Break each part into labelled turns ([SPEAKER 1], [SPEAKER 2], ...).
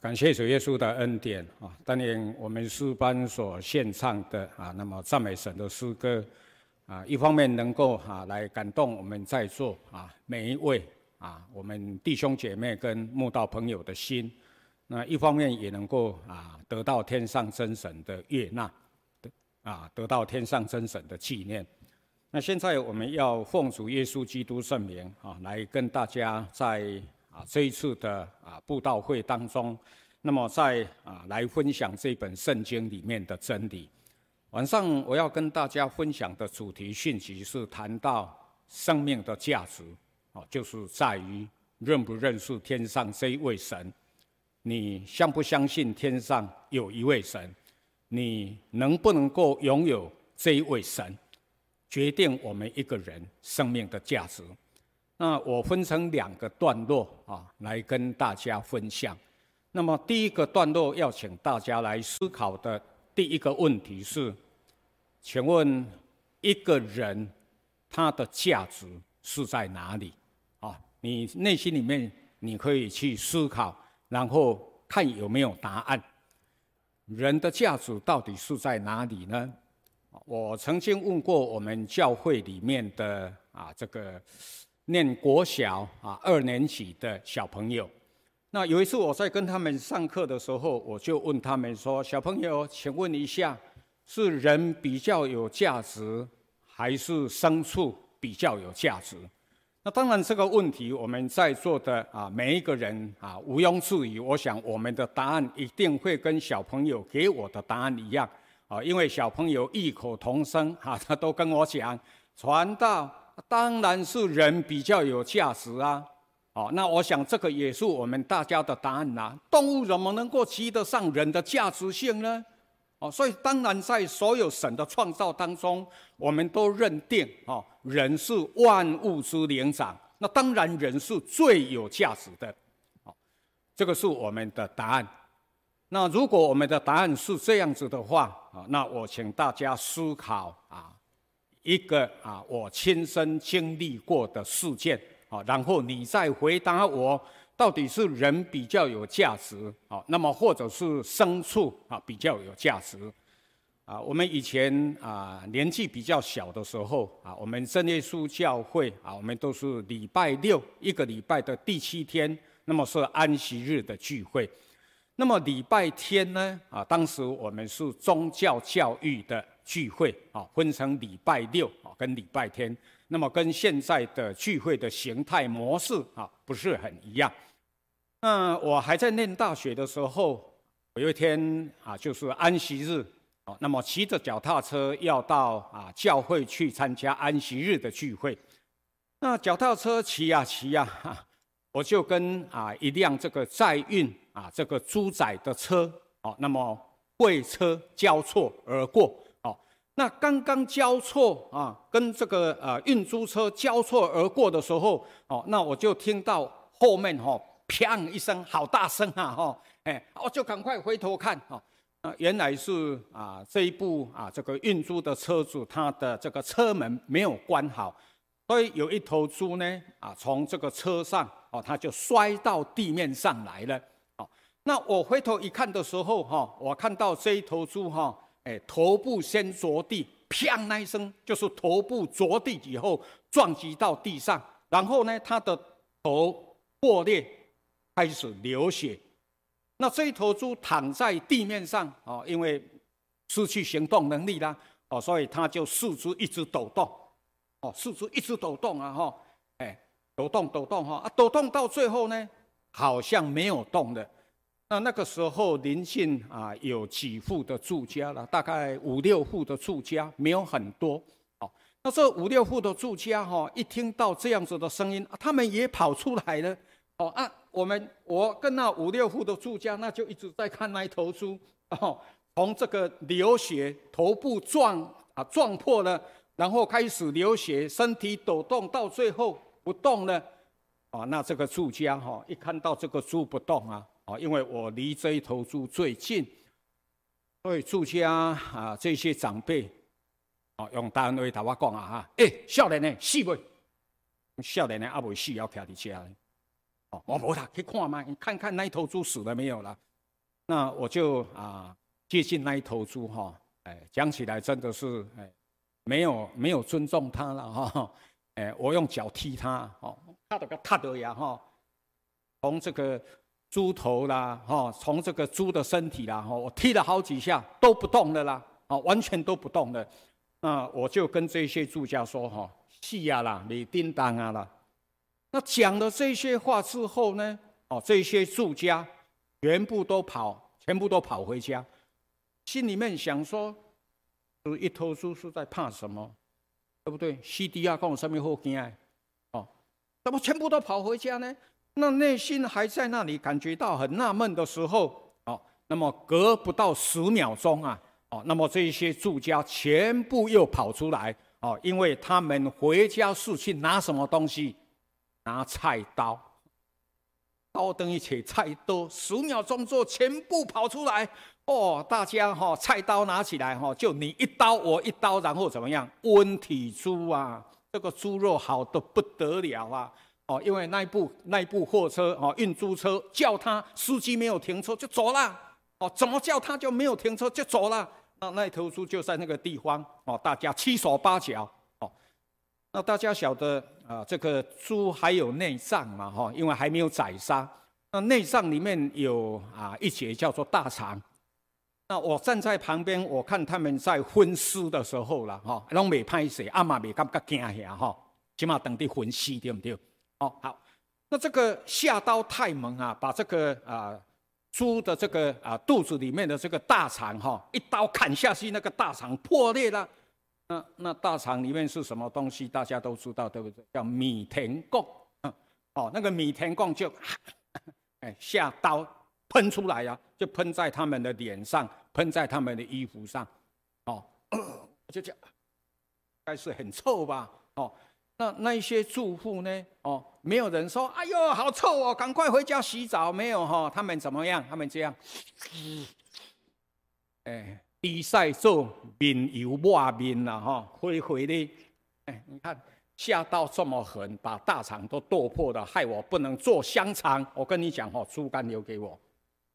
[SPEAKER 1] 感谢主耶稣的恩典啊！当年我们诗班所献唱的那么赞美神的诗歌一方面能够来感动我们在座每一位我们弟兄姐妹跟慕道朋友的心，那一方面也能够得到天上真神的悦纳，得到天上真神的纪念。那现在我们要奉主耶稣基督圣名来跟大家在这一次的布道会当中，那么在来分享这本圣经里面的真理。晚上我要跟大家分享的主题讯息是谈到生命的价值，就是在于认不认识天上这一位神，你相不相信天上有一位神，你能不能够拥有这一位神，决定我们一个人生命的价值。那我分成2个段落来跟大家分享。那么第一个段落要请大家来思考的第一个问题是，请问一个人他的价值是在哪里？你内心里面你可以去思考，然后看有没有答案。人的价值到底是在哪里呢？我曾经问过我们教会里面的这个念国小2年级的小朋友，那有一次我在跟他们上课的时候，我就问他们说：小朋友，请问一下，是人比较有价值，还是牲畜比较有价值？那当然这个问题我们在座的每一个人毋庸置疑，我想我们的答案一定会跟小朋友给我的答案一样因为小朋友异口同声他都跟我讲，传道当然是人比较有价值那我想这个也是我们大家的答案动物怎么能够及得上人的价值性呢？所以当然在所有神的创造当中，我们都认定人是万物之灵长，那当然人是最有价值的这个是我们的答案。那如果我们的答案是这样子的话那我请大家思考一个我亲身经历过的事件然后你再回答我，到底是人比较有价值那么或者是牲畜比较有价值我们以前年纪比较小的时候我们真耶稣教会我们都是礼拜六一个礼拜的第7天，那么是安息日的聚会。那么礼拜天呢当时我们是宗教教育的聚会分成礼拜六跟礼拜天，那么跟现在的聚会的形态模式不是很一样。那我还在念大学的时候，有一天就是安息日那么骑着脚踏车要到教会去参加安息日的聚会。那脚踏车骑我就跟一辆这个载运这个猪仔的车那么会车交错而过那刚刚交错跟这个运猪车交错而过的时候那我就听到后面砰一声，好大声我就赶快回头看原来是这一部这个运猪的车主，他的这个车门没有关好，所以有一头猪呢从这个车上它就摔到地面上来了那我回头一看的时候我看到这一头猪头部先着地，砰那一声，就是头部着地以后撞击到地上，然后呢它的头破裂，开始流血。那这一头猪躺在地面上因为失去行动能力啦所以它就四肢一直抖动四肢一直抖动抖动抖动到最后呢好像没有动了。那个时候邻近有几户的住家了，大概5、6户的住家，没有很多那这5、6户的住家一听到这样子的声音他们也跑出来了我跟那5、6户的住家那就一直在看那一头猪从这个流血，头部撞破了，然后开始流血，身体抖动，到最后不动了那这个住家一看到这个猪不动因为我离这一头猪最近，所以住家这些长辈用台湾话跟我讲少年的死未？少年的还未死，要徛在家我没啦，去看嘛，看看那头猪死了没有啦。 那我就接近那一头猪讲起来真的是没有尊重它了我用脚踢它踏的呀从这个猪头啦从这个猪的身体啦我踢了好几下都不动了啦完全都不动了。那我就跟这些住家说是呀啦，你叮当啊啦。那讲了这些话之后呢这些住家全部都跑回家，心里面想说，一头猪是在怕什么，对不对？西迪亚跟我上面好惊怎么全部都跑回家呢？那内心还在那里感觉到很纳闷的时候那么隔不到10秒钟那么这些住家全部又跑出来因为他们回家是去拿什么东西？拿菜刀，刀等于切菜刀，10秒钟之后全部跑出来大家菜刀拿起来就你一刀我一刀，然后怎么样？温体猪这个猪肉好得不得了因为那一部货车运猪车叫他司机没有停车就走了怎么叫他就没有停车就走了。那头猪就在那个地方大家七手八脚那大家晓得这个猪还有内脏嘛因为还没有宰杀。那内脏里面有一节叫做大肠。那我站在旁边，我看他们在分尸的时候啦拢未歹势，嘛未感觉惊吓起码等地分尸对不对？好，那这个下刀太猛把这个猪的这个肚子里面的这个大肠一刀砍下去，那个大肠破裂了。那大肠里面是什么东西？大家都知道对不对？叫米田共那个米田共就下刀喷出来就喷在他们的脸上，喷在他们的衣服上就这样，应该是很臭吧那一些住户呢没有人说哎呦好臭赶快回家洗澡，没有他们怎么样？他们这样比赛做面油抹面啦灰灰的你看下刀这么狠，把大肠都剁破了，害我不能做香肠。我跟你讲猪肝留给我。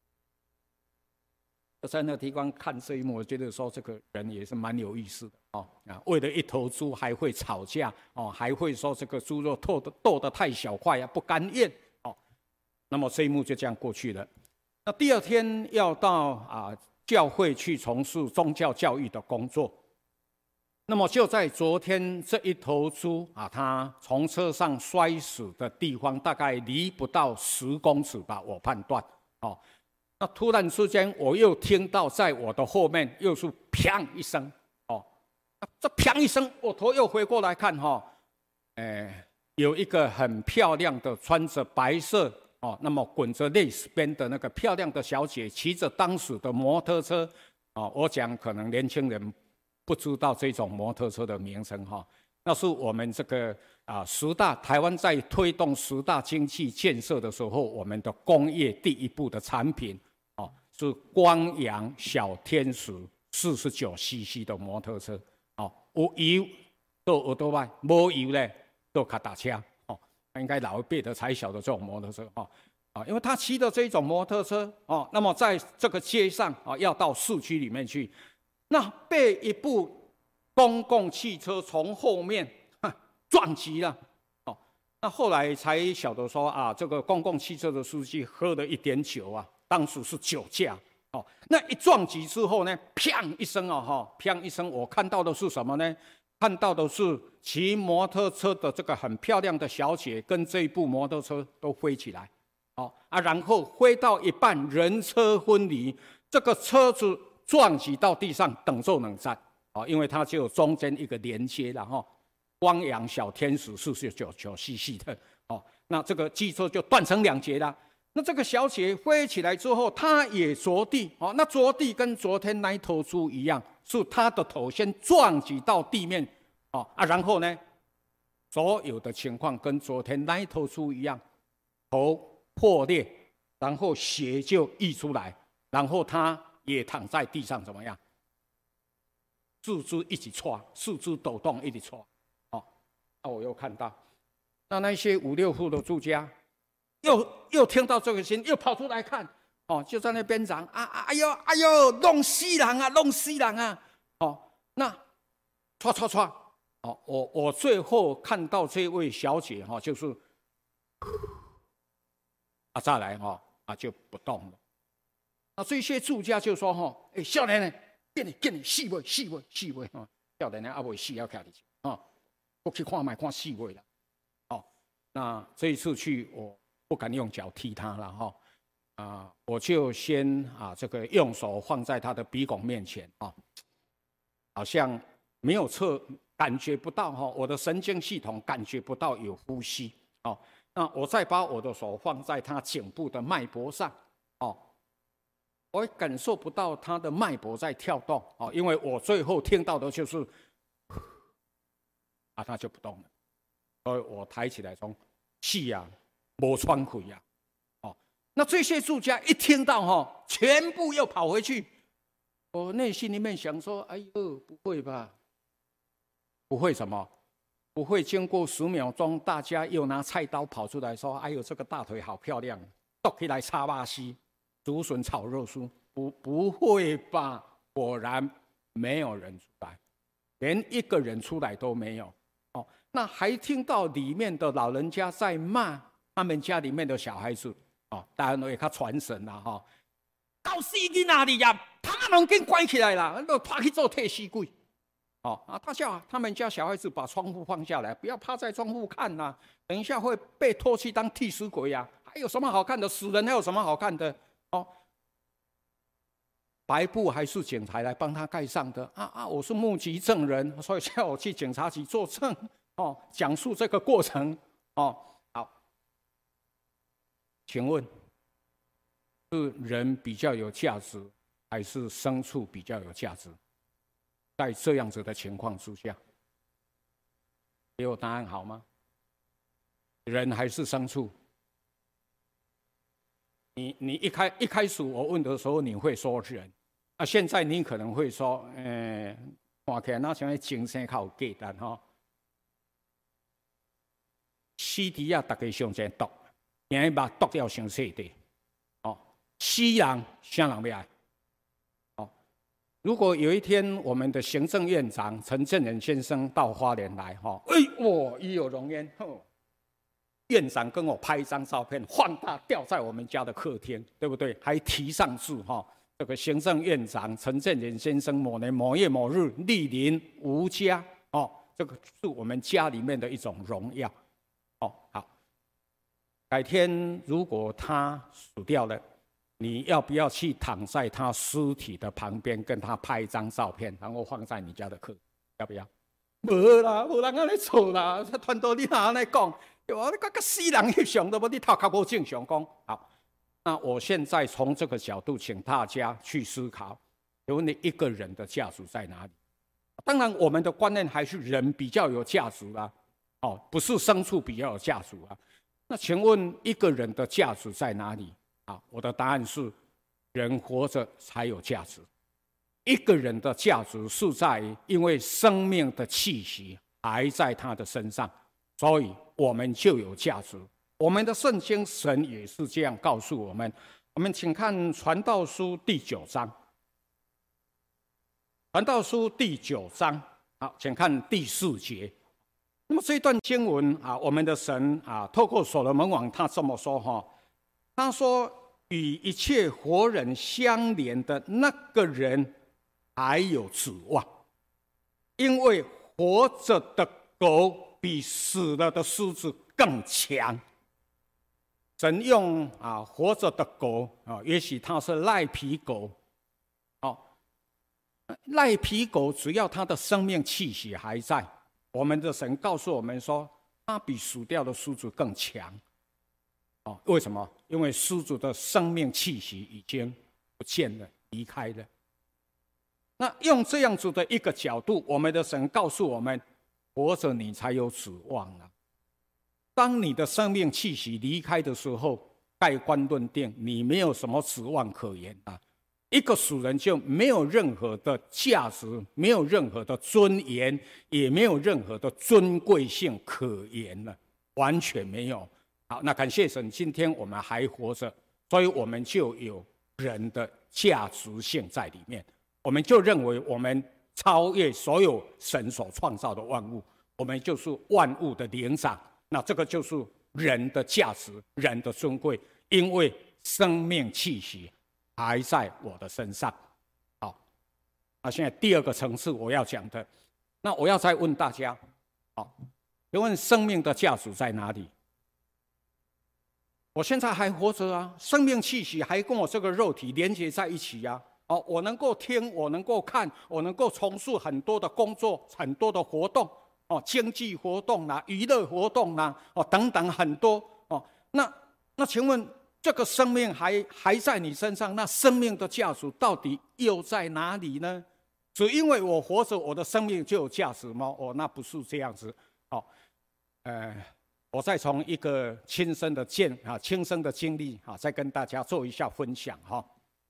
[SPEAKER 1] 在那个地方看这一幕，我觉得说这个人也是蛮有意思的为了一头猪还会吵架还会说这个猪肉剁得太小块不甘愿那么这一幕就这样过去了。那第二天要到教会去从事宗教教育的工作。那么就在昨天，这一头猪它从车上摔死的地方大概离不到10公尺吧，我判断那突然之间，我又听到在我的后面又是砰一声这砰一声，我头又回过来看有一个很漂亮的穿着白色那么滚着蕾丝边的那个漂亮的小姐，骑着当时的摩托车我讲可能年轻人不知道这种摩托车的名称那是我们这个台湾在推动10大经济建设的时候，我们的工业第一步的产品是光阳小天使49cc 的摩托车有油做耳朵外，没油呢做卡达车应该老一辈的才晓得这种摩托车因为他骑的这种摩托车那么在这个街上要到市区里面去，那被一部公共汽车从后面撞击了那后来才晓得说这个公共汽车的司机喝了一点酒当时是酒驾那一撞击之后呢，砰一声砰一声，我看到的是什么呢？看到的是骑摩托车的这个很漂亮的小姐跟这一部摩托车都飞起来然后飞到一半人车分离，这个车子撞击到地上等就冷战因为它只有中间一个连接了光阳小天使49cc的那这个机车就断成2截了。那这个小姐飞起来之后，她也着地那着地跟昨天那一头猪一样，是她的头先撞击到地面然后呢，所有的情况跟昨天那一头猪一样，头破裂，然后血就溢出来，然后她也躺在地上怎么样？四肢一起踹，四肢抖动一起踹那我又看到那些5、6户的住家又听到这个声音，又跑出来看哦，就在那边嚷哎呦，弄死人啊，弄死人啊！哦，那唰，哦，我最后看到这位小姐哈，就是再来哈就不动了。那这些住家就说哈，少年呢，给你死未哈，少年呢未死要徛伫哦，我去看卖看死未啦。哦，那这一次去我不敢用脚踢他了哈。我就先这个用手放在他的鼻孔面前好像没有感觉不到我的神经系统感觉不到有呼吸那我再把我的手放在他颈部的脉搏上我感受不到他的脉搏在跳动因为我最后听到的就是他就不动了，所以我抬起来说气没喘气那这些住家一听到全部又跑回去。我内心里面想说：“哎呦，不会吧？不会什么？不会经过10秒钟，大家又拿菜刀跑出来说：‘哎呦，这个大腿好漂亮，剁起来叉巴西，竹笋炒肉酥。’不会吧？果然没有人出来，连一个人出来都没有。那还听到里面的老人家在骂他们家里面的小孩子。”当然也较传神啦搞死囡仔哩呀，他们给关起来了，都趴去做替死鬼。他们家小孩子把窗户放下来，不要趴在窗户看啦，等一下会被拖去当替死鬼呀。还有什么好看的？死人还有什么好看的？白布还是警察来帮他盖上的我是目击证人，所以叫我去警察局作证讲述这个过程请问，是人比较有价值，还是牲畜比较有价值？在这样子的情况之下，给我答案好吗？人还是牲畜？你一开始我问的时候，你会说人现在你可能会说，看起来那像精神较有价值死猪大家上前毒。眼把剁掉伤细的，死人啥人要爱？如果有一天我们的行政院长陈建仁先生到花莲来，义有容焉，院长跟我拍一张照片，放大吊在我们家的客厅，对不对？还提上字这个行政院长陈建仁先生某年某月某日莅临吴家，这个是我们家里面的一种荣耀，好。改天如果他死掉了，你要不要去躺在他尸体的旁边，跟他拍一张照片，然后放在你家的客？要不要？没啦，没人安尼做啦。团队你哪安尼讲？我跟死人翕相都无，你头壳无正常讲。好，那我现在从这个角度，请大家去思考：有你一个人的价值在哪里？当然，我们的观念还是人比较有价值啦，不是牲畜比较有价值啊。那请问一个人的价值在哪里？我的答案是，人活着才有价值。一个人的价值是在于，因为生命的气息还在他的身上，所以我们就有价值。我们的圣经神也是这样告诉我们。我们请看《传道书》第9章，《传道书》第9章，好，请看第4节。那么这一段经文我们的神透过所罗门王他这么说他说与一切活人相连的那个人还有指望，因为活着的狗比死了的狮子更强。神用活着的狗也许它是赖皮狗赖皮狗只要它的生命气息还在，我们的神告诉我们说，它比死掉的狮子更强。为什么？因为狮子的生命气息已经不见了，离开了。那用这样子的一个角度，我们的神告诉我们，活着你才有指望啊。当你的生命气息离开的时候，盖棺论定，你没有什么指望可言啊。一个死人就没有任何的价值，没有任何的尊严，也没有任何的尊贵性可言了，完全没有。好，那感谢神，今天我们还活着，所以我们就有人的价值性在里面。我们就认为我们超越所有神所创造的万物，我们就是万物的灵长。那这个就是人的价值，人的尊贵，因为生命气息还在我的身上。好，那现在第二个层次我要讲的，那我要再问大家，好，请问生命的价值在哪里？我现在还活着啊，生命气息还跟我这个肉体连接在一起啊。哦，我能够听，我能够看，我能够从事很多的工作，很多的活动，哦，经济活动啦，娱乐活动啦，哦，等等很多哦。那请问这个生命还在你身上，那生命的价值到底又在哪里呢？只因为我活着，我的生命就有价值吗？哦，那不是这样子。哦，我再从一个亲身的经历再跟大家做一下分享哈。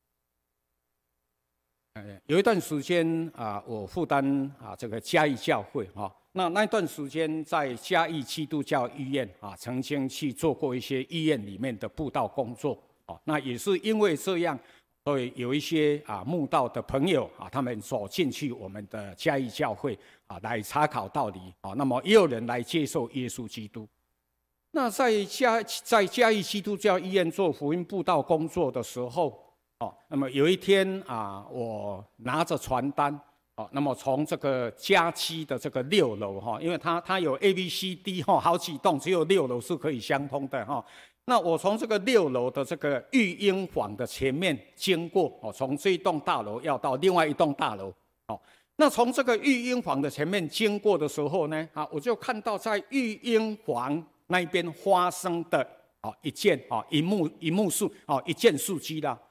[SPEAKER 1] 有一段时间我负担这个嘉义教会哈，那段时间在嘉义基督教医院曾经去做过一些医院里面的布道工作那也是因为这样，所以有一些慕道的朋友他们走进去我们的嘉义教会来查考道理那么也有人来接受耶稣基督。那在嘉义基督教医院做福音布道工作的时候那么有一天我拿着传单那么从这个嘉基的这个6楼因为它有 A、B、C、D 好几栋，只有6楼是可以相通的那我从这个6楼的这个育婴房的前面经过从这一栋大楼要到另外一栋大楼那从这个育婴房的前面经过的时候呢我就看到在育婴房那边发生的一件一件事迹啦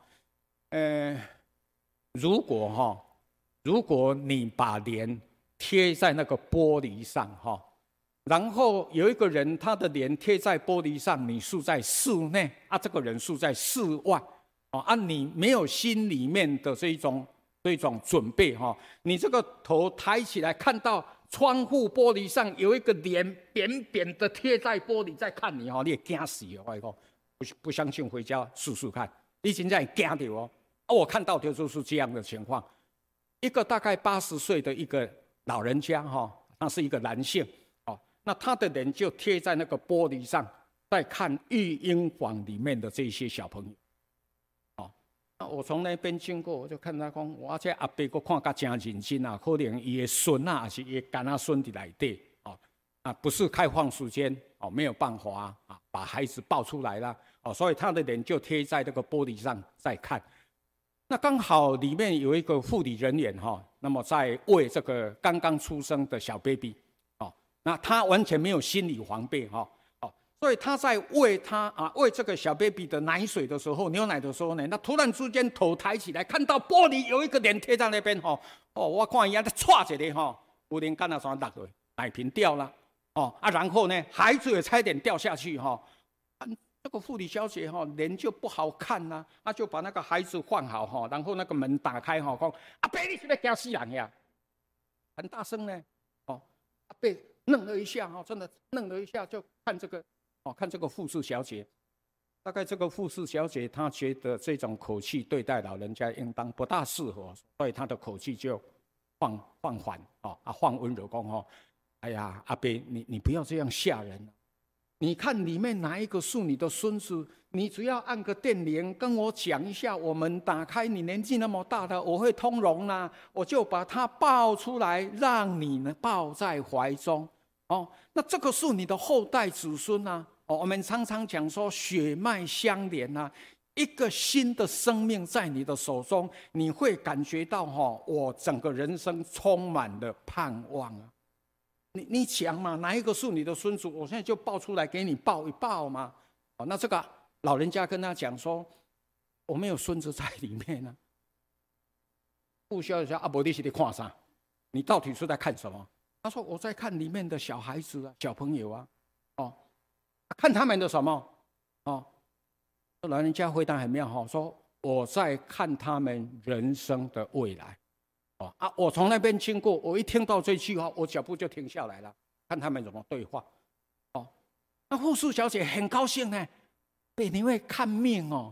[SPEAKER 1] 如果你把脸贴在那个玻璃上然后有一个人他的脸贴在玻璃上，你是在室内这个人是在室外你没有心里面的这种准备你这个头抬起来看到窗户玻璃上有一个脸扁扁的贴在玻璃在看你你也惊死了。我说不相信回家试试看，你现在惊到我看到的就是这样的情况。一个大概80岁的一个老人家他是一个男性那他的脸就贴在那个玻璃上，在看育婴房里面的这些小朋友那我从那边经过，我就看他说，我这阿伯我看得很认真可能他的孙还是他的干孙在里面不是开放时间没有办法把孩子抱出来了所以他的脸就贴在这个玻璃上在看。那刚好里面有一个护理人员那么在喂这个刚刚出生的小 baby 那他完全没有心理防备所以他在喂这个小 baby 的奶水的时候，牛奶的时候呢，那突然之间头抬起来，看到玻璃有一个脸贴在那边我看一下，他唰一下有人干了什么落落，奶瓶掉了然后呢，孩子也差点掉下去这个护理小姐脸就不好看啦就把那个孩子换好然后那个门打开说阿伯你是不是惊死人呀？很大声呢阿伯愣了一下真的愣了一下，就看这个护士小姐。大概这个护士小姐她觉得这种口气对待老人家应当不大适合，所以她的口气就放缓放温柔说哎呀阿伯你不要这样吓人你看里面哪一个是你的孙子，你只要按个电铃跟我讲一下，我们打开，你年纪那么大了，我会通融我就把他抱出来，让你呢抱在怀中那这个是你的后代子孙我们常常讲说血脉相连一个新的生命在你的手中，你会感觉到我整个人生充满了盼望你讲嘛，哪一个是你的孙子？我现在就抱出来给你抱一抱嘛。那这个老人家跟他讲说，我没有孙子在里面不需要说不你是在看啥？你到底是在看什么？他说我在看里面的小孩子小朋友看他们的什么老人家回答很妙说我在看他们人生的未来。我从那边经过，我一听到这句话，我脚步就停下来了，看他们怎么对话。那护士小姐很高兴呢，对，你会看命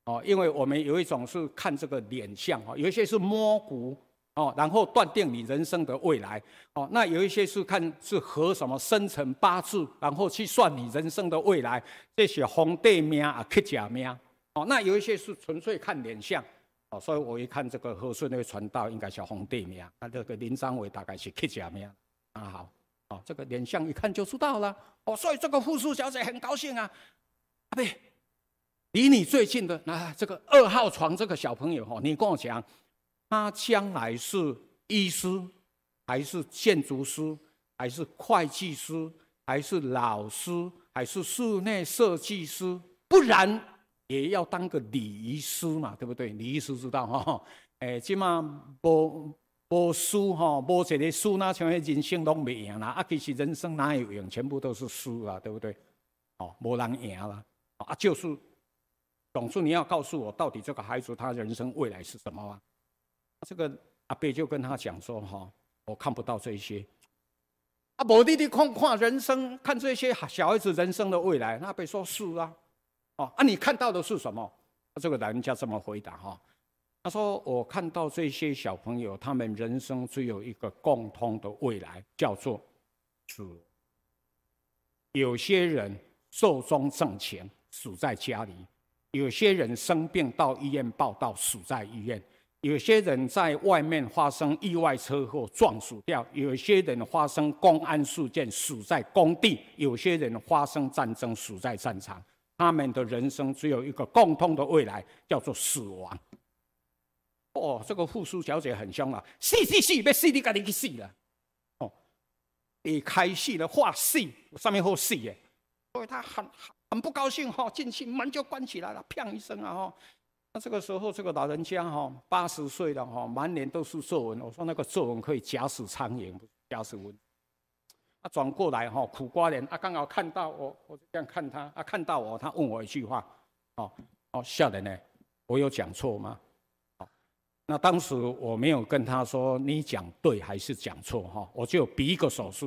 [SPEAKER 1] 因为我们有一种是看这个脸相有一些是摸骨然后断定你人生的未来那有一些是看是合什么生辰八字，然后去算你人生的未来，这是皇帝命客家命那有一些是纯粹看脸相所以我一看这个和顺那位传道应该是皇帝命，这个林章伟大概是客家命好这个脸相一看就知道了所以这个护士小姐很高兴啊，阿伯，离你最近的这个2号床这个小朋友你跟我讲，他将来是医师，还是建筑师，还是会计师，还是老师，还是室内设计师，不然也要当个礼仪师嘛，对不对？礼仪师知道现在无书无一个书那像人生都没赢啦其实人生哪有赢，全部都是书啊，对不对？没人赢啦就是总之你要告诉我，到底这个孩子他人生未来是什么这个阿伯就跟他讲说我看不到这些没你看人生，看这些小孩子人生的未来。那阿伯说是你看到的是什么？这个老人家这么回答他说我看到这些小朋友，他们人生只有一个共通的未来，叫做死。有些人寿终正寝，死在家里；有些人生病到医院报到，死在医院；有些人在外面发生意外车祸撞死掉；有些人发生公安事件，死在工地；有些人发生战争，死在战场。他们的人生只有一个共通的未来，叫做死亡。这个护士小姐很凶了，死，要死你自己去死了。一开戏的话死，上面后死耶，所以他很不高兴进去门就关起来了，砰一声那这个时候这个老人家80岁了满脸都是皱纹。我说那个皱纹可以夹死苍蝇，不是夹死蚊子。转过来苦瓜脸刚好看到我就这样看他看到我，他问我一句话笑人呢，我有讲错吗？那当时我没有跟他说你讲对还是讲错我就比一个手势，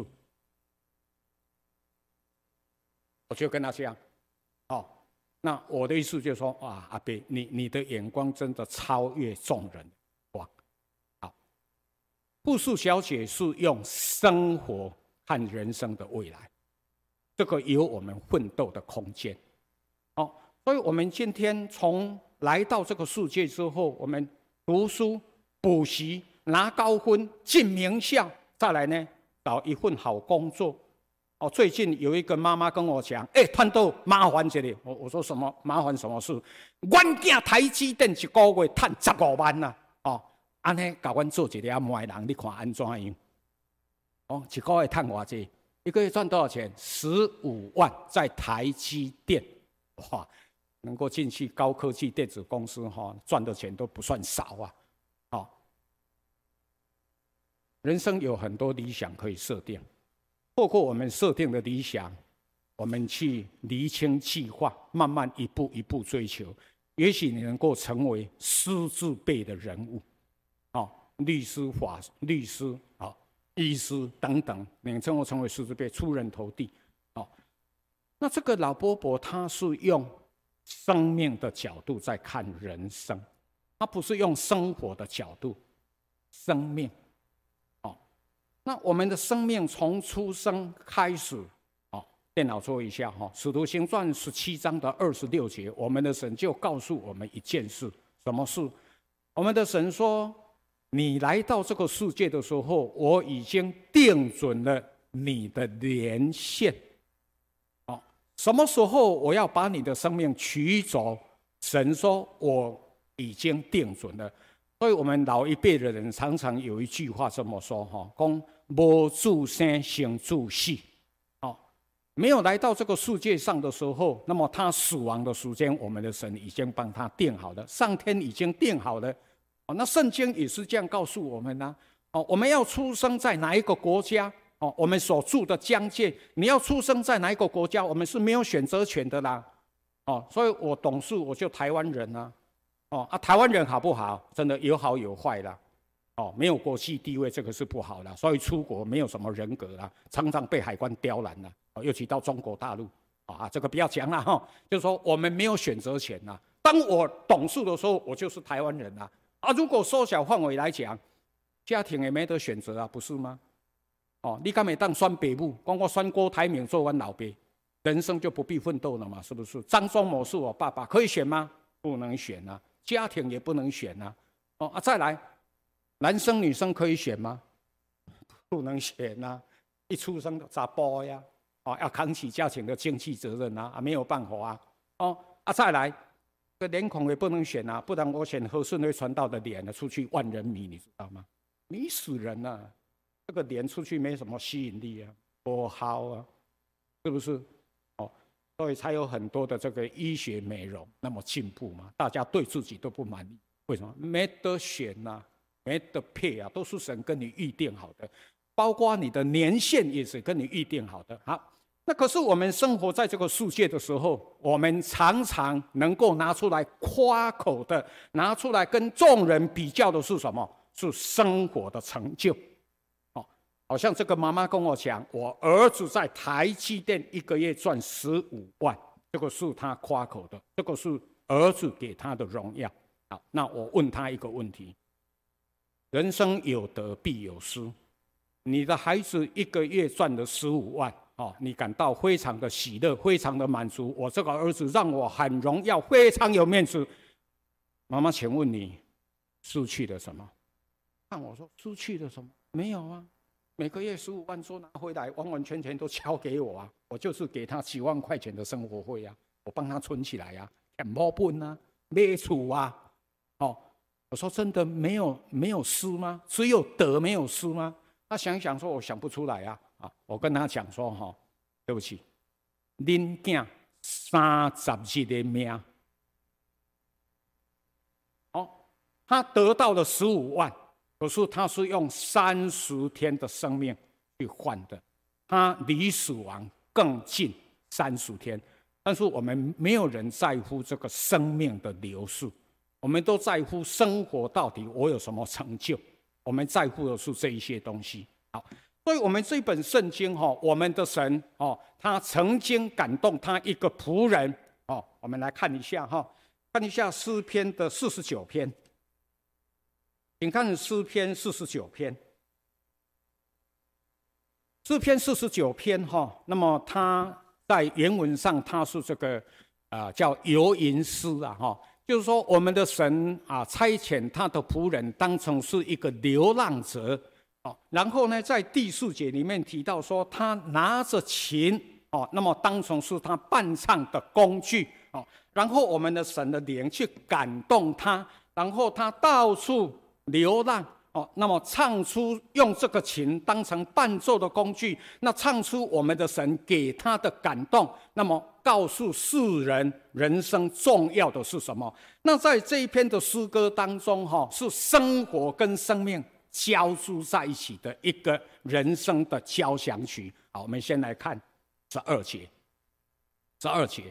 [SPEAKER 1] 我就跟他这样那我的意思就是说阿伯，你的眼光真的超越众人好，护士小姐是用生活看人生的未来，这个有我们奋斗的空间所以我们今天从来到这个世界之后，我们读书、补习、拿高分、进名校，再来呢找一份好工作。最近有一个妈妈跟我讲，团长麻烦一下，我说什么麻烦什么事？阮囝台积电一个月赚15万呐，安尼甲阮做一个卖人，你看安怎样？一个月赚偌济？一个月赚多少钱？15万，在台积电，哇！能够进去高科技电子公司赚的钱都不算少人生有很多理想可以设定，透过我们设定的理想，我们去厘清计划，慢慢一步一步追求，也许你能够成为师字辈的人物律师、律师医师等等，你能成为师字辈，出人头地那这个老伯伯他是用生命的角度在看人生，他不是用生活的角度。生命那我们的生命从出生开始电脑做一下使徒行传17章的26节，我们的神就告诉我们一件事。什么事？我们的神说，你来到这个世界的时候，我已经定准了你的年限什么时候我要把你的生命取走？神说我已经定准了。所以我们老一辈的人常常有一句话这么说说无自生先自死没有来到这个世界上的时候，那么他死亡的时间，我们的神已经帮他定好了，上天已经定好了那圣经也是这样告诉我们我们要出生在哪一个国家我们所住的疆界，你要出生在哪一个国家，我们是没有选择权的啦所以我懂事，我就台湾人台湾人好不好？真的有好有坏啦没有国际地位，这个是不好啦，所以出国没有什么人格啦，常常被海关刁难啦尤其到中国大陆这个不要讲啦就是说我们没有选择权啦， 当我懂事的时候，我就是台湾人啊。如果缩小范围来讲，家庭也没得选择啊，不是吗？你敢会当选爸母？讲我选郭台铭做我老爸，人生就不必奋斗了嘛，是不是？张忠谋是我爸爸，可以选吗？不能选啊，家庭也不能选啊。再来，男生女生可以选吗？不能选啊，一出生就查甫呀，要扛起家庭的经济责任啊，没有办法啊。再来，这脸孔也不能选啊，不然我选和顺会传道的脸出去万人迷，你知道吗？迷死人了、啊。这个脸出去没什么吸引力啊，不好啊，是不是？所以才有很多的这个医学美容那么进步嘛，大家对自己都不满意，为什么？没得选啊，没得配啊，都是神跟你预定好的，包括你的年限也是跟你预定好的。好，那可是我们生活在这个世界的时候，我们常常能够拿出来夸口的，拿出来跟众人比较的是什么？是生活的成就。好像这个妈妈跟我讲，我儿子在台积电1个月赚15万，这个是他夸口的，这个是儿子给他的荣耀。好，那我问他一个问题：人生有得必有失，你的孩子1个月赚了15万，你感到非常的喜乐，非常的满足。我这个儿子让我很荣耀，非常有面子。妈妈，请问你失去了什么？看我说失去了什么？没有啊。每个月15万说拿回来，完完全全都交给我啊！我就是给他几万块钱的生活费啊，我帮他存起来啊，填毛本啊，买厝啊，我说真的没有失吗？只有得没有失吗？他想一想说，我想不出来啊！我跟他讲说对不起，恁囝30日的命，他得到了15万。可是他是用30天的生命去换的，他离死亡更近30天。但是我们没有人在乎这个生命的流逝，我们都在乎生活到底我有什么成就，我们在乎的是这一些东西。好，所以我们这本圣经我们的神他曾经感动他一个仆人我们来看一下看一下诗篇的49篇。请看诗篇49篇。诗篇49篇那么它在原文上它是这个叫游吟诗就是说我们的神差遣他的仆人当成是一个流浪者然后呢在第4节里面提到说他拿着琴那么当成是他伴唱的工具然后我们的神的灵去感动他，然后他到处流浪那么唱出用这个琴当成伴奏的工具，那唱出我们的神给他的感动，那么告诉世人人生重要的是什么？那在这一篇的诗歌当中是生活跟生命交织在一起的一个人生的交响曲。好，我们先来看12节。12节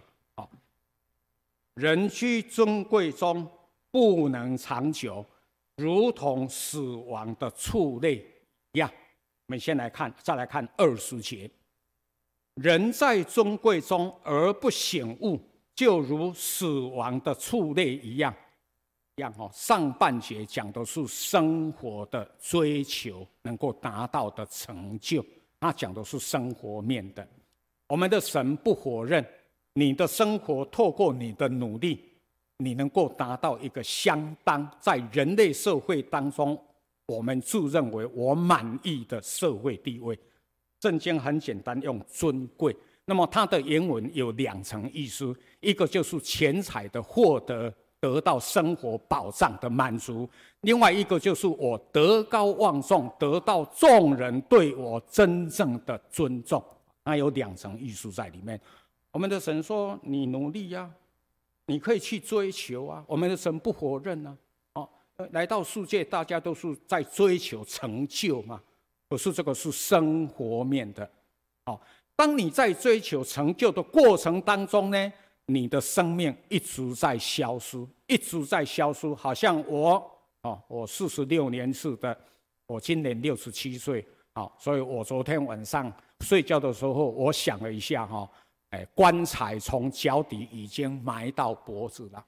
[SPEAKER 1] 人居尊贵中不能长久，如同死亡的畜类一样。我们先来看，再来看20节。人在尊贵中而不醒悟，就如死亡的畜类一样。上半节讲的是生活的追求能够达到的成就，他讲的是生活面的。我们的神不否认你的生活透过你的努力，你能够达到一个相当在人类社会当中我们自认为我满意的社会地位。圣经很简单，用尊贵。那么它的原文有2层意思，一个就是钱财的获得，得到生活保障的满足；另外一个就是我德高望重，得到众人对我真正的尊重。它有2层意思在里面。我们的神说：“你努力呀，你可以去追求啊。”我们的神不否认啊。来到世界，大家都是在追求成就嘛。可是这个是生活面的。当你在追求成就的过程当中呢，你的生命一直在消失，一直在消失。好像我46年次的，我今年67岁。所以我昨天晚上睡觉的时候，我想了一下棺材从脚底已经埋到脖子了。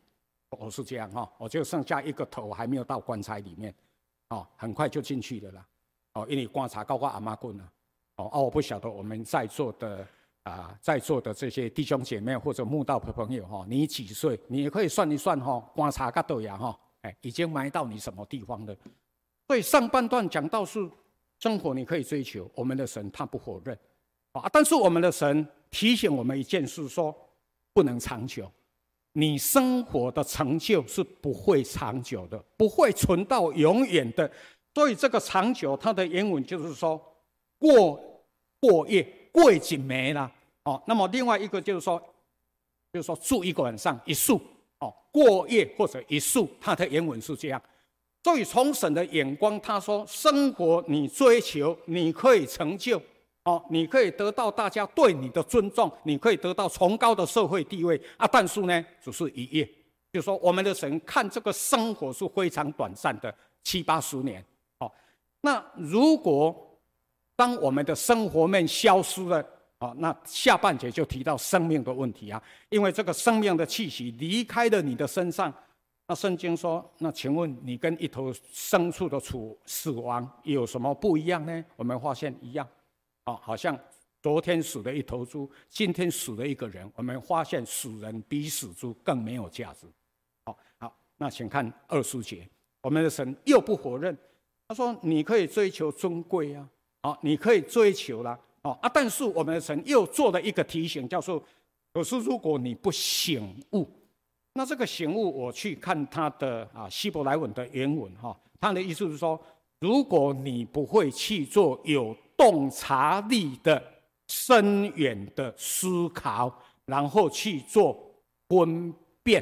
[SPEAKER 1] 我是这样哈，我就剩下一个头还没有到棺材里面，哦，很快就进去了啦，哦，因为观察高过阿妈棍了，哦，我不晓得我们在座的这些弟兄姐妹或者慕道的朋友哈，你几岁？你也可以算一算哈，观察个豆芽哈，已经埋到你什么地方了？所以上半段讲到是生活你可以追求，我们的神他不否认，啊，但是我们的神提醒我们一件事说，不能长久。你生活的成就是不会长久的，不会存到永远的。所以这个长久，它的原文就是说过夜，过一暝啦。哦，那么另外一个就是说住一个晚上一宿。哦，过夜或者一宿，它的原文是这样。所以从神的眼光，他说生活你追求，你可以成就。哦，你可以得到大家对你的尊重，你可以得到崇高的社会地位啊，但是呢，只是一夜。就是说，我们的神看这个生活是非常短暂的，70、80年。哦，那如果当我们的生活面消失了，哦，那下半节就提到生命的问题啊，因为这个生命的气息离开了你的身上。那圣经说，那请问你跟一头牲畜的死亡有什么不一样呢？我们发现一样。哦，好像昨天死了一头猪，今天死了一个人，我们发现死人比死猪更没有价值。好，那请看20节，我们的神又不否认，他说你可以追求尊贵啊，你可以追求啦，但是我们的神又做了一个提醒，叫做可是如果你不醒悟，那这个醒悟我去看他的希伯来文的原文哈，他的意思是说，如果你不会去做有洞察力的深远的思考，然后去做分辨，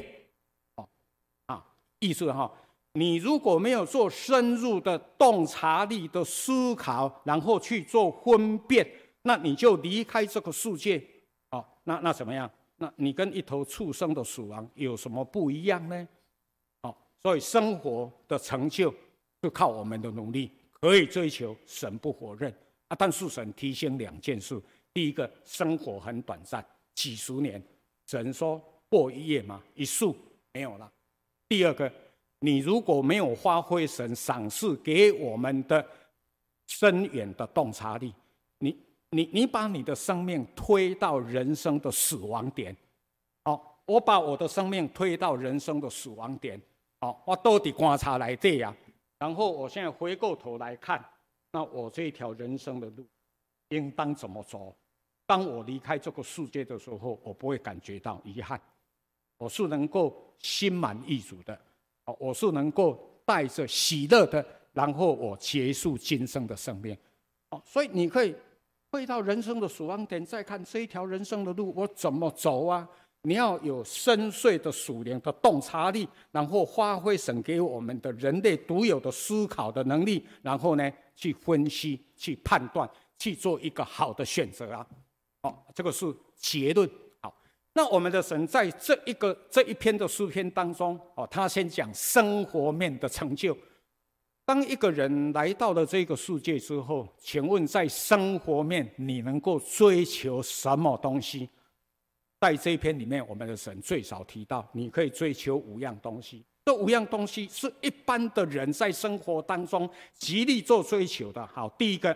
[SPEAKER 1] 意思哈，你如果没有做深入的洞察力的思考，然后去做分辨，那你就离开这个世界，那怎么样？那你跟一头畜生的死亡有什么不一样呢？所以生活的成就是靠我们的努力，可以追求，神不否认。但是神提醒2件事：第一个，生活很短暂，几十年，神说过一夜嘛，一宿没有了；第二个，你如果没有发挥神赏赐给我们的深远的洞察力，你把你的生命推到人生的死亡点。我把我的生命推到人生的死亡点。我到底观察来这样，然后我现在回过头来看。那我这一条人生的路应当怎么走？当我离开这个世界的时候，我不会感觉到遗憾，我是能够心满意足的，我是能够带着喜乐的，然后我结束今生的生命。所以你可以回到人生的死亡点，再看这一条人生的路我怎么走啊？你要有深邃的属灵的洞察力，然后发挥神给我们的人类独有的思考的能力，然后呢，去分析、去判断、去做一个好的选择啊！这个是结论。好，那我们的神在这一篇的诗篇当中，他先讲生活面的成就。当一个人来到了这个世界之后，请问在生活面你能够追求什么东西？在这一篇里面，我们的神最少提到，你可以追求5样东西。这5样东西是一般的人在生活当中极力做追求的。好，第一个，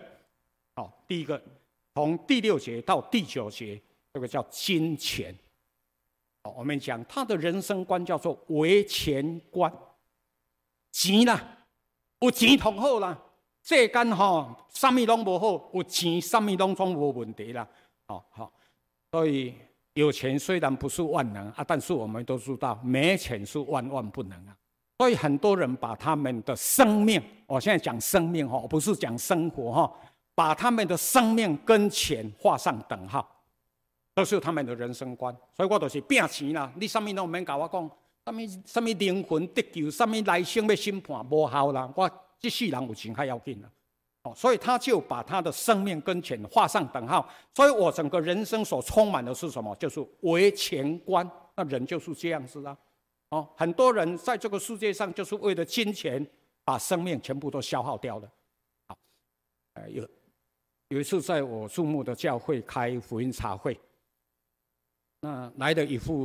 [SPEAKER 1] 从第6节到第9节，这个叫金钱。我们讲他的人生观叫做为钱观，钱啦，有钱同好啦，世间什么拢无好，有钱什么拢总无问题啦。所以有钱虽然不是万能但是我们都知道，没钱是万万不能啊。所以很多人把他们的生命，我现在讲生命不是讲生活把他们的生命跟钱画上等号，这是他们的人生观。所以我就是拼钱啦，你什么都免跟我讲，什么灵魂得救，什么来生要审判，无效啦。我这世人有钱还要紧啦。所以他就把他的生命跟钱画上等号。所以我整个人生所充满的是什么？就是为钱观。那人就是这样子啊。很多人在这个世界上就是为了金钱，把生命全部都消耗掉了。有一次在我注目的教会开福音茶会，那来了一副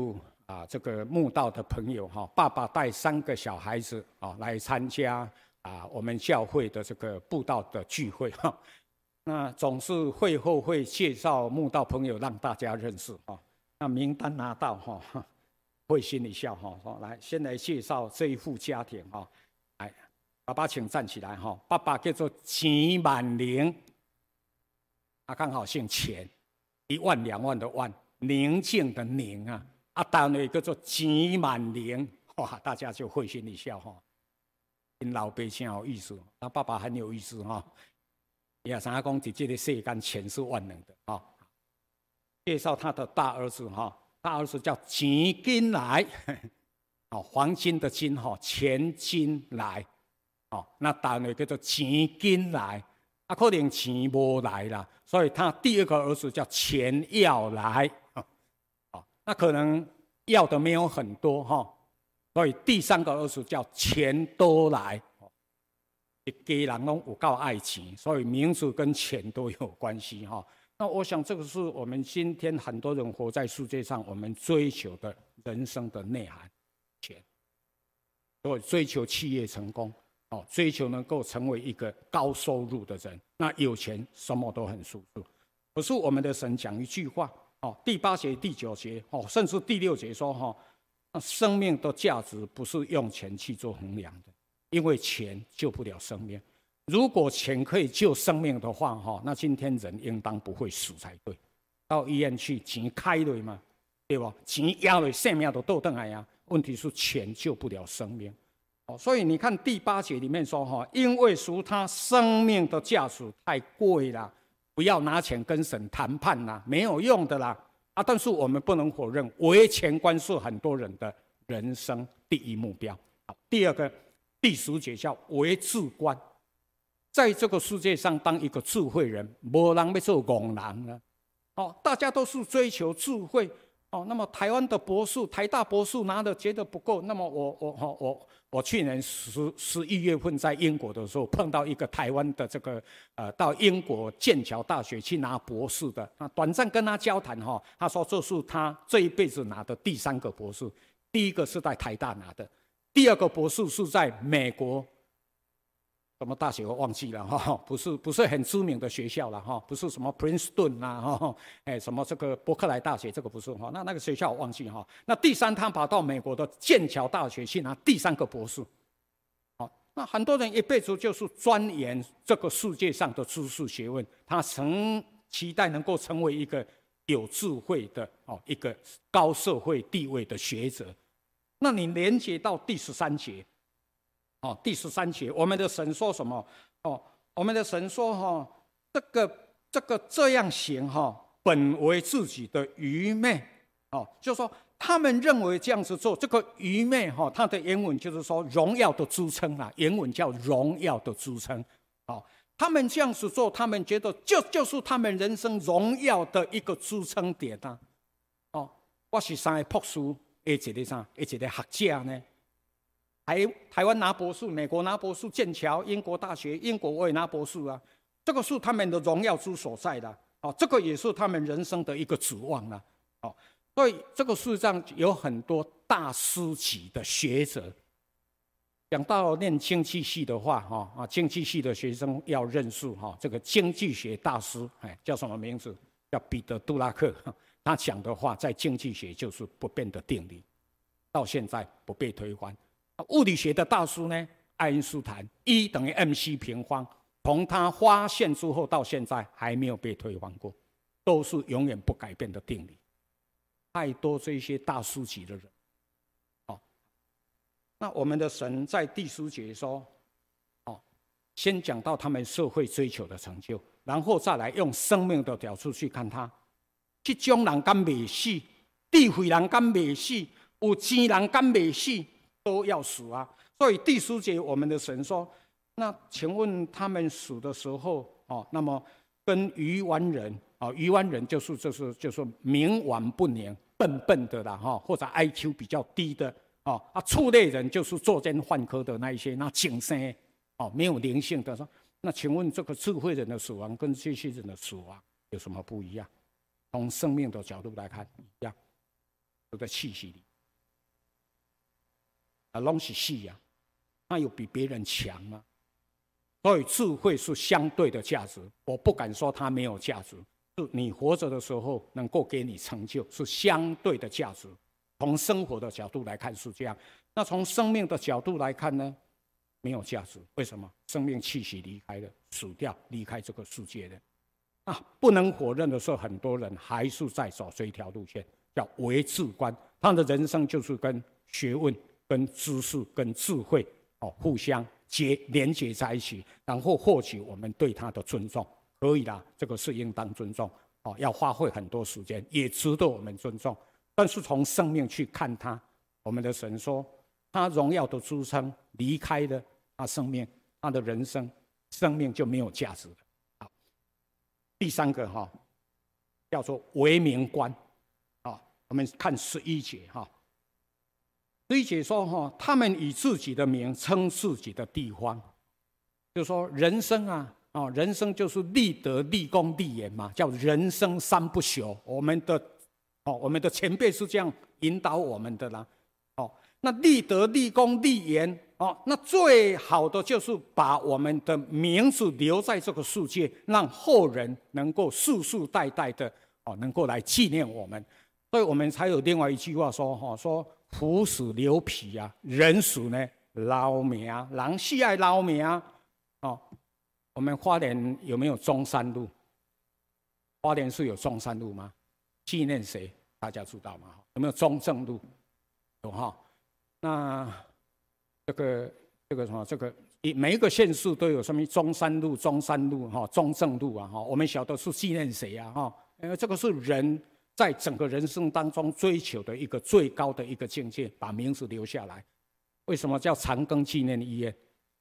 [SPEAKER 1] 这个慕道的朋友哈，爸爸带3个小孩子来参加我们教会的这个布道的聚会哈。那总是会后会介绍慕道朋友让大家认识哈。那名单拿到哈，会心一笑哈。来，先来介绍这一户家庭哈。来，爸爸请站起来哈。爸爸叫做钱满玲，他刚好姓钱，1万2万的万，宁静的宁啊。单位叫做钱满玲，哇，大家就会心一笑哈。跟老百姓有意思，他爸爸很有意思哈。也常讲，在这个世间，钱是万能的啊。介绍他的大儿子哈，大儿子叫钱金来，黄金的金哈，钱金来，那单位叫做钱金来，可能钱无来啦，所以他第2个儿子叫钱要来。那可能要的没有很多哈，所以第3个儿子叫钱都来。一家人都有够爱钱，所以名字跟钱都有关系哈。那我想这个是我们今天很多人活在世界上，我们追求的人生的内涵，钱。所以追求企业成功，追求能够成为一个高收入的人，那有钱什么都很舒服。可是我们的神讲一句话。第8节、第9节，甚至第6节说，生命的价值不是用钱去做衡量的，因为钱救不了生命。如果钱可以救生命的话，那今天人应当不会死才对。到医院去，钱开了嘛，对吧？钱压了，生命都倒转来呀。问题是钱救不了生命。所以你看第8节里面说，因为属他生命的价值太贵了。不要拿钱跟神谈判啦，没有用的啦但是我们不能否认，为钱观是很多人的人生第1目标。第2个，第10节叫为智观，在这个世界上当一个智慧人，没人要做戆人啊。大家都是追求智慧那么台湾的博士，台大博士拿的觉得不够，那么我去年11月份在英国的时候，碰到一个台湾的这个到英国剑桥大学去拿博士的，短暂跟他交谈他说这是他这一辈子拿的第3个博士，第1个是在台大拿的，第2个博士是在美国。什么大学我忘记了不是很知名的学校了不是什么 Princeton 啦什么这个伯克莱大学，这个不是那个学校我忘记那第3他跑到美国的剑桥大学去拿第3个博士那很多人一辈子就是钻研这个世界上的知识学问，他曾期待能够成为一个有智慧的一个高社会地位的学者。那你连接到第13节。第13节，我们的神说什么？我们的神说这样行本为自己的愚昧就是说他们认为这样子做，这个愚昧它的原文就是说荣耀的支撑啦，原文叫荣耀的支撑他们这样子做，他们觉得就是他们人生荣耀的一个支撑点我是3个博士，一个学者呢。台湾拿博士，美国拿博士，剑桥、英国大学，英国我也拿博士这个是他们的荣耀之所在的这个也是他们人生的一个指望所以这个世上有很多大师级的学者。讲到念经济系的话经济系的学生要认识这个经济学大师叫什么名字？叫彼得·杜拉克。他讲的话在经济学就是不变的定理，到现在不被推翻。物理学的大师呢，爱因斯坦，E 等于 mc 平方，从他发现之后到现在还没有被推翻过，都是永远不改变的定理。太多这些大师级的人那我们的神在第10节说先讲到他们社会追求的成就，然后再来用生命的角度去看他。这种人敢未死，智慧人敢未死，有钱人敢未死，都要死所以第10节我们的神说，那请问他们死的时候那么跟愚顽人愚顽人就是冥顽不灵、笨笨的啦或者 IQ 比较低的畜类人就是作奸犯科的那一些，那精神没有灵性的说，那请问这个智慧人的死亡跟这些人的死亡有什么不一样？从生命的角度来看，一样，这个气息里拢是死呀，他有比别人强吗？所以智慧是相对的价值，我不敢说它没有价值，是你活着的时候能够给你成就，是相对的价值。从生活的角度来看是这样，那从生命的角度来看呢，没有价值。为什么？生命气息离开了，死掉，离开这个世界了。不能否认的是，很多人还是在走这一条路线，叫唯智观。他的人生就是跟学问、跟知识、跟智慧互相连结在一起，然后获取我们对他的尊重。可以啦，这个是应当尊重，要花费很多时间，也值得我们尊重。但是从生命去看他，我们的神说，他荣耀的支撑离开了他生命，他的人生生命就没有价值了。好，第三个叫做为名观。我们看11节11节说他们以自己的名称自己的地方，就说人生人生就是立德、立功、立言嘛，叫人生三不朽。我们的前辈是这样引导我们的啦。那立德、立功、立言那最好的就是把我们的名字留在这个世界，让后人能够世世代代的能够来纪念我们。所以我们才有另外一句话说虎死留皮人死呢留名，人死爱留名我们花莲有没有中山路？花莲是有中山路吗？纪念谁？大家知道吗？有没有中正路？有那这个每一个县市都有什么中山路、中山路中正路我们晓得是纪念谁因为这个是人在整个人生当中追求的一个最高的一个境界，把名字留下来。为什么叫长庚纪念医院？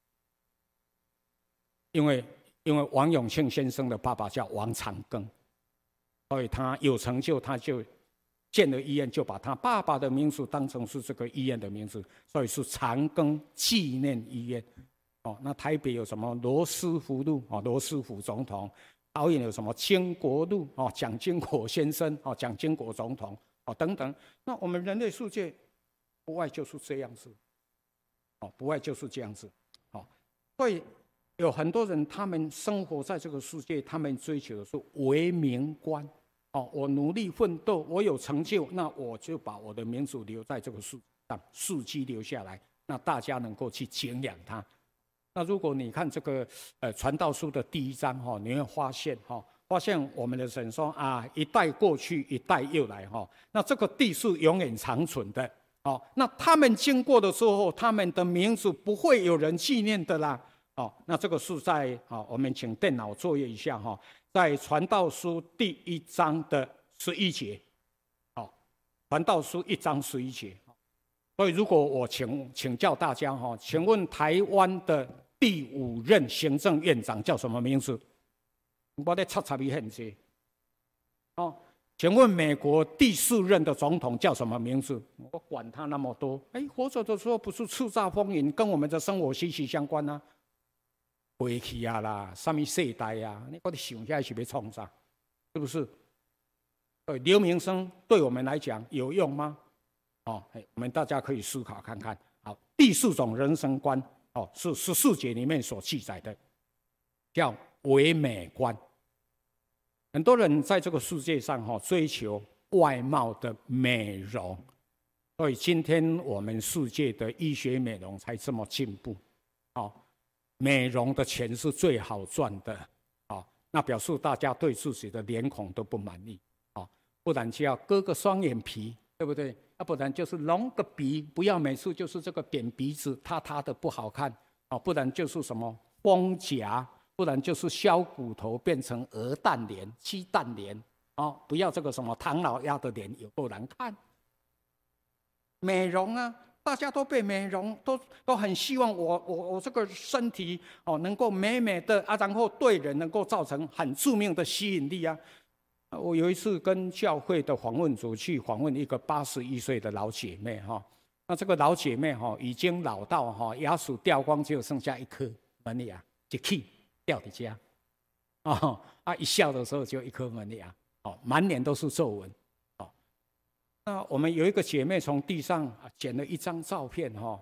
[SPEAKER 1] 因为王永庆先生的爸爸叫王长庚，所以他有成就，他就建了医院，就把他爸爸的名字当成是这个医院的名字，所以是长庚纪念医院。那台北有什么罗斯福路罗斯福总统，桃园有什么经国路蒋经国先生蒋经国总统等等。那我们人类世界不外就是这样子不外就是这样子所以有很多人他们生活在这个世界，他们追求的是为名观我努力奋斗，我有成就，那我就把我的名字留在这个世上，事迹留下来，那大家能够去敬仰他。那如果你看这个传道书的第1章你会发现我们的神说一代过去，一代又来那这个地是永远长存的那他们经过的时候，他们的名字不会有人纪念的啦那这个是在我们请电脑作业一下在传道书第1章的11节传道书1章11节。所以如果我请教大家请问台湾的第5任行政院长叫什么名字？我在插一很多请问美国第4任的总统叫什么名字？我管他那么多，活着的时候不是叱咤风云，跟我们的生活息息相关过去啦，什么世代你到底想下是要创啥？是不是？留名声对我们来讲有用吗？我们大家可以思考看看。好，第4种人生观是14节里面所记载的，叫唯美观。很多人在这个世界上追求外貌的美容，所以今天我们世界的医学美容才这么进步美容的钱是最好赚的那表示大家对自己的脸孔都不满意不然就要割个双眼皮，对不对？不然就是隆个鼻，不要每次就是这个扁鼻子塌的不好看不然就是什么丰颊，不然就是削骨头变成鹅蛋脸、鸡蛋脸不要这个什么唐老鸭的脸，有够难看。美容大家都被美容，都很希望我这个身体能够美美的然后对人能够造成很致命的吸引力我有一次跟教会的访问组去访问一个81岁的老姐妹那这个老姐妹已经老到牙齿掉光，只有剩下1颗门牙，一起掉在家一笑的时候就1颗门牙满脸都是皱纹那我们有一个姐妹从地上捡了一张照片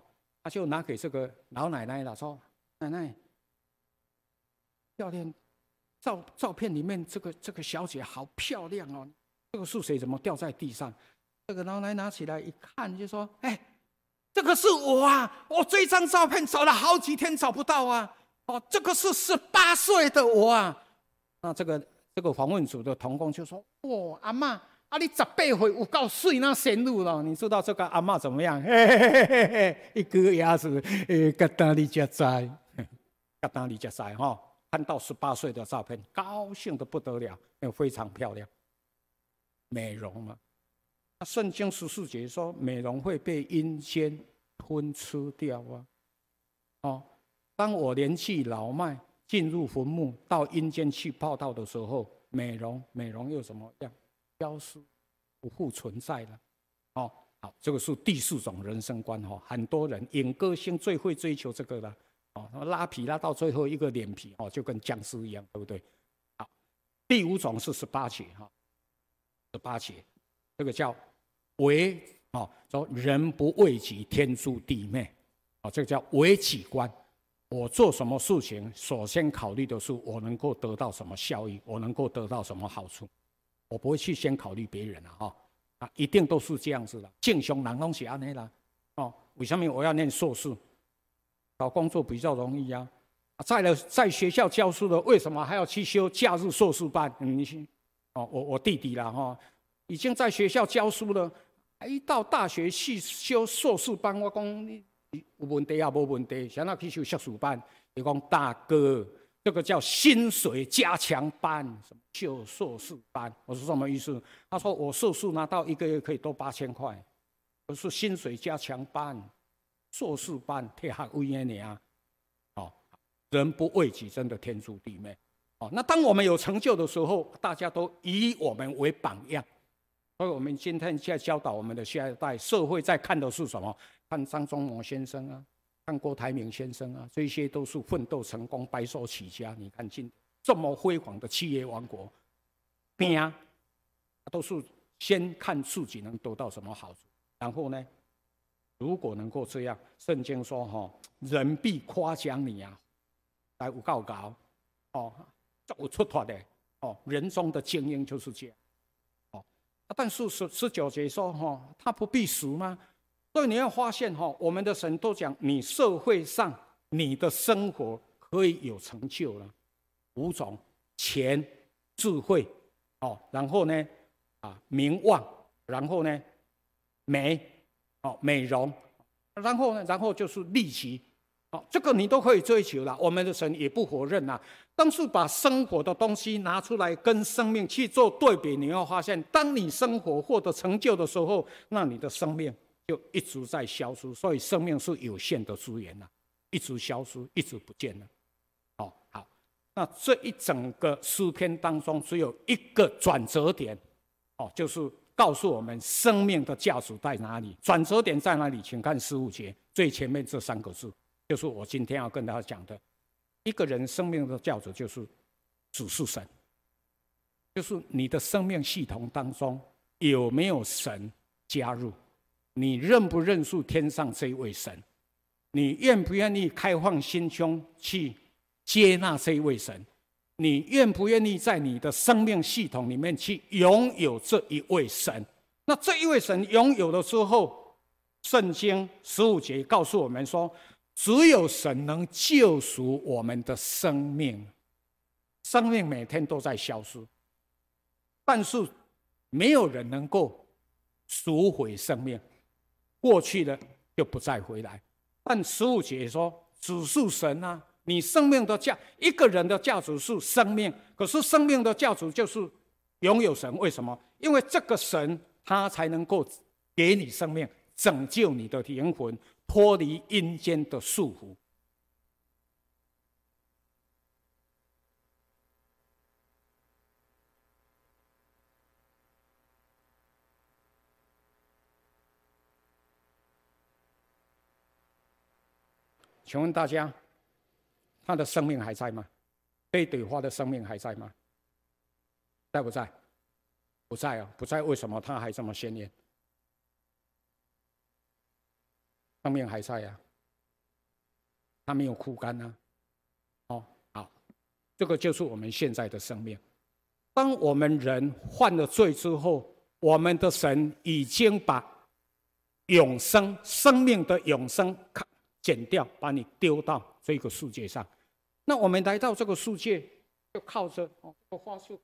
[SPEAKER 1] 他就拿给这个老奶奶了，说：“奶奶，教练，照片里面这个小姐好漂亮哦，这个是谁？怎么掉在地上？”这个老奶奶拿起来一看，就说：“哎，这个是我啊！我这张照片找了好几天找不到啊！哦，这个是18岁的我啊！”那这个访问组的同工就说：“哇，阿嬷，啊你18岁有够水那显露了，你知道这个阿嬷怎么样？嘿嘿嘿嘿嘿，一个牙齿，嘎达你家在，嘎达你家在哈！看到18岁的照片，高兴的不得了，非常漂亮，美容嘛。那圣经14节说，美容会被阴间吞吃掉啊！哦，当我年纪老迈，进入坟墓，到阴间去报道的时候，美容又怎么样？消失，不复存在了。哦，好，这个是第4种人生观哈。很多人演歌星最会追求这个了。哦，拉皮拉到最后一个脸皮哦，就跟僵尸一样，对不对？好，第5种是18节哈，18节，这个叫为哦，说人不为己，天诛地灭。哦，这个叫为己观。我做什么事情，首先考虑的是我能够得到什么效益，我能够得到什么好处，我不会去先考虑别人啊，一定都是这样子的。正常人都是这样啦。哦，为什么我要念硕士？找工作比较容易啊。在学校教书的，为什么还要去修假日硕士班？我弟弟啦哈，已经在学校教书了，一到大学去修硕士班，我讲你有问题啊，无问题，想要去修硕士班，你讲大哥，这个叫薪水加强班，什么修硕士班？我说什么意思？他说我硕士拿到1个月可以多8000块，我说薪水加强班。硕士班退学位的你啊，哦，人不为己，真的天诛地灭。哦，那当我们有成就的时候，大家都以我们为榜样。所以我们今天在教导我们的下一代，社会在看的是什么？看张忠谋先生啊，看郭台铭先生啊，这些都是奋斗成功、白手起家。你看今这么辉煌的企业王国，拼都是先看自己能得到什么好处，然后呢？如果能够这样，圣经说哈，人必夸奖你啊，来有够高哦，有出脱的哦，人中的精英就是这样哦。但是19节说哈，他不必死吗？所以你要发现哈，我们的神都讲，你社会上你的生活可以有成就了，5种：钱、智慧哦，然后呢名望，然后呢美容，然后就是利息，这个你都可以追求了。我们的神也不否认啦，但是把生活的东西拿出来跟生命去做对比，你会发现，当你生活获得成就的时候，那你的生命就一直在消失。所以生命是有限的资源啦，一直消失，一直不见了。好，那这一整个诗篇当中，只有一个转折点，就是告诉我们生命的价值在哪里，转折点在哪里？请看15节最前面这3个字，就是我今天要跟大家讲的。一个人生命的价值就是只是神，就是你的生命系统当中有没有神加入？你认不认识天上这一位神？你愿不愿意开放心胸去接纳这一位神？你愿不愿意在你的生命系统里面去拥有这一位神？那这一位神拥有了之后，圣经15节告诉我们说，只有神能救赎我们的生命。生命每天都在消失，但是没有人能够赎回生命，过去了就不再回来。但15节说，只是神啊，你生命的一个人的价值是生命，可是生命的价值就是拥有神。为什么？因为这个神他才能够给你生命，拯救你的灵魂，脱离阴间的束缚。请问大家，他的生命还在吗？贝朵花的生命还在吗？在不在？不在啊，不在。为什么他还这么鲜艳？生命还在啊。 它没有枯干啊。哦，好，这个就是我们现在的生命。当我们人犯了罪之后，我们的神已经把永生、生命的永生剪掉，把你丢到这个世界上。那我们来到这个世界，就靠着这个花束。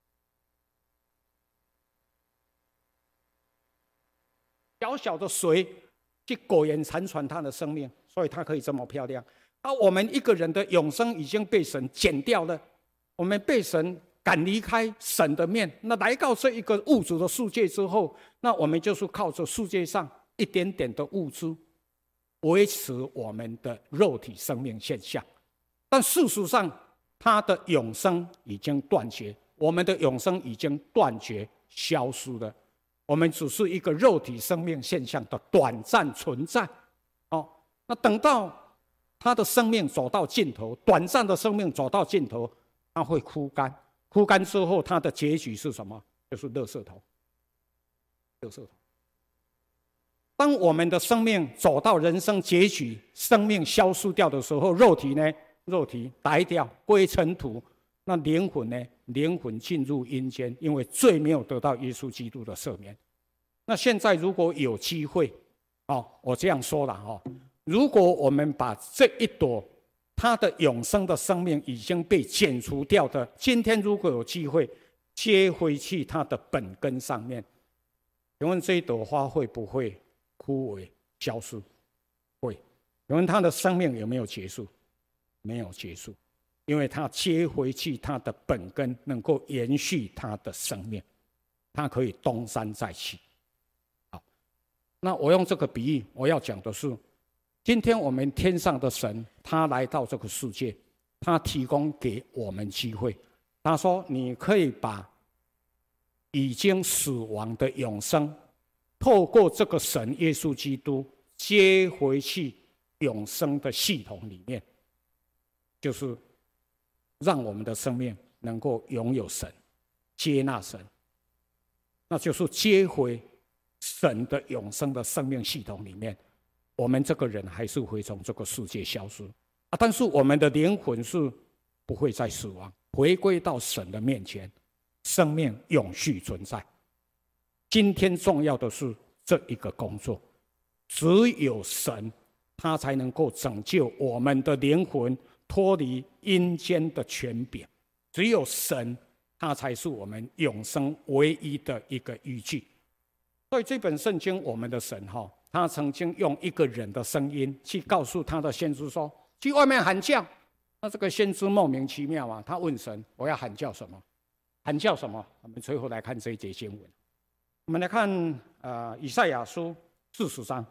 [SPEAKER 1] 小小的水去苟延残喘他的生命，所以他可以这么漂亮。而我们一个人的永生已经被神剪掉了，我们被神赶离开神的面，那来到这一个物质的世界之后，那我们就是靠着世界上一点点的物质维持我们的肉体生命现象。但事实上，他的永生已经断绝，我们的永生已经断绝消失了。我们只是一个肉体生命现象的短暂存在。那等到他的生命走到尽头，短暂的生命走到尽头，他会枯干。枯干之后，他的结局是什么？就是垃圾桶。垃圾桶。当我们的生命走到人生结局，生命消失掉的时候，肉体呢？肉体呆掉，归尘土。那灵魂呢？灵魂进入阴间，因为罪没有得到耶稣基督的赦免。那现在如果有机会，我这样说了如果我们把这一朵他的永生的生命已经被剪除掉的，今天如果有机会接回去它的本根上面，请问这一朵花会不会枯萎消失？会。请问它的生命有没有结束？没有结束，因为它接回去它的本根，能够延续它的生命，它可以东山再起。好，那我用这个比喻，我要讲的是，今天我们天上的神，他来到这个世界，他提供给我们机会。他说：“你可以把已经死亡的永生，透过这个神耶稣基督接回去永生的系统里面，就是让我们的生命能够拥有神，接纳神，那就是接回神的永生的生命系统里面。”我们这个人还是会从这个世界消失但是我们的灵魂是不会再死亡，回归到神的面前，生命永续存在。今天重要的是这一个工作，只有神他才能够拯救我们的灵魂脱离阴间的权柄，只有神他才是我们永生唯一的一个依据。所以这本圣经，我们的神他曾经用一个人的声音去告诉他的先知说：“去外面喊叫。”那这个先知莫名其妙啊，他问神：“我要喊叫什么？喊叫什么？”我们最后来看这一节经文。我们来看以赛亚书40章。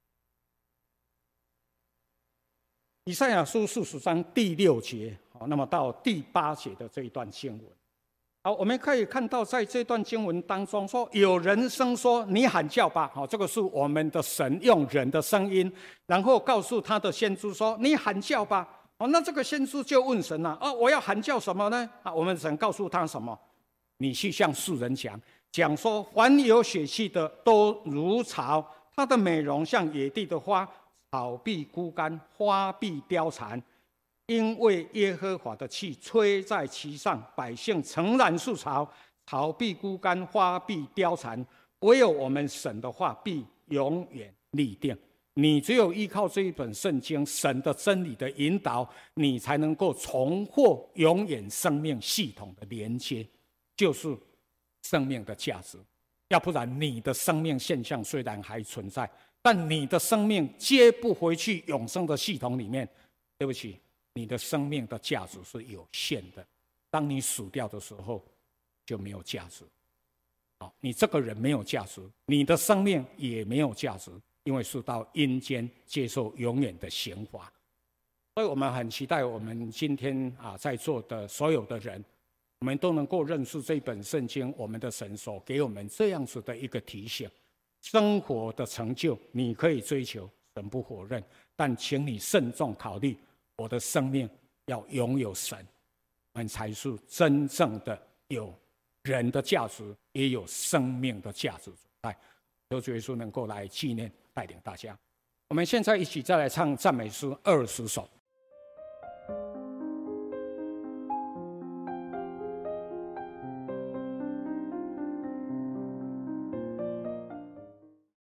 [SPEAKER 1] 以赛亚书40章第6节，那么到第8节的这一段经文。好，我们可以看到，在这段经文当中说，有人声说：“你喊叫吧！”这个是我们的神用人的声音，然后告诉他的先知说：“你喊叫吧！”那这个先知就问神了：“我要喊叫什么呢？”我们神告诉他什么？你去向世人讲说，凡有血气的都如草，它的美容像野地的花，草必枯干，花必凋残。因为耶和华的气吹在其上，百姓诚然是草，草必枯干，花必凋残，唯有我们神的话必永远立定。你只有依靠这一本圣经，神的真理的引导，你才能够重获永远生命系统的连接，就是生命的价值。要不然你的生命现象虽然还存在，但你的生命接不回去永生的系统里面，对不起，你的生命的价值是有限的。当你死掉的时候，就没有价值。你这个人没有价值，你的生命也没有价值，因为是到阴间接受永远的刑罚。所以我们很期待我们今天在座的所有的人，我们都能够认识这本圣经，我们的神所给我们这样子的一个提醒。生活的成就你可以追求，神不否认，但请你慎重考虑，我的生命要拥有神，我们才是真正的有人的价值，也有生命的价值存在。求主耶稣能够来纪念带领大家。我们现在一起再来唱赞美诗20首。